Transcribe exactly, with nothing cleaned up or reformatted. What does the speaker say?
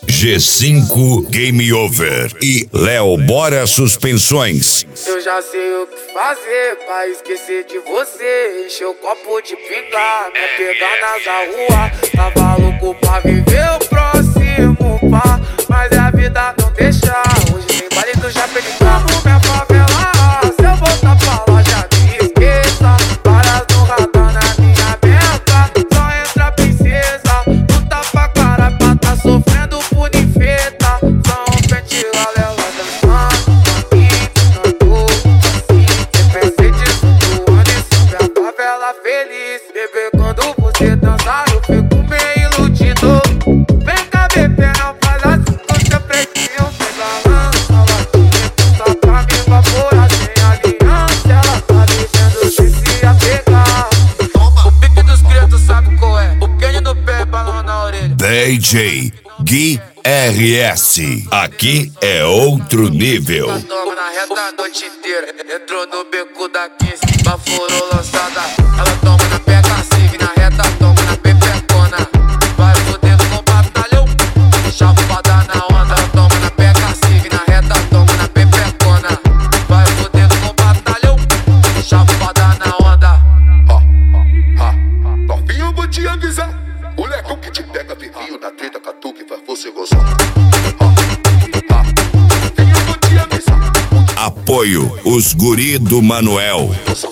G cinco Game Over e Léo Bora Suspensões. Eu já sei o que fazer pra esquecer de você. Encher o copo de pingar, me pegar nas rua. Tava louco pra viver o próximo pá, mas a vida não deixa. Hoje tem baile do Japão de carro, minha favela. Se eu voltar pra lá já me esqueça. Varas no radar na minha meta. Só entra princesa, luta pra cara pra tá sofrendo por infeta. Só um pente lá, ela dançando comigo, assim. Pensei disso do ano e sobre a favela feliz. Bebê, quando você dançar eu fico meio iludido. Vem cá, bebê, não faz assim com seu pretinho. Pega lança, latinha, só pra me evaporar sem aliança. Ela tá deixando de se apegar. O pique dos criados sabe qual é. O quênio do pé, balão na orelha. D J Gui R S. Aqui é outro nível. Toma na reta a noite inteira. Entrou no beco da quinze, baforou lançada. Ela toma na pega cive, na reta toma na pepecona. Vai fodendo com batalhão, chapada na onda. Ela toma na pega cive, na reta toma na pepecona. Vai fodendo com batalhão, chapada na onda. Ha, ha, ha. Novinho, eu vou te avisar. O lecão que te pega vivinho na treta, catuque faz você gozar. Ha, ha. Novinho, eu vou te avisar. Apoio os guri do Manuel. Gozar.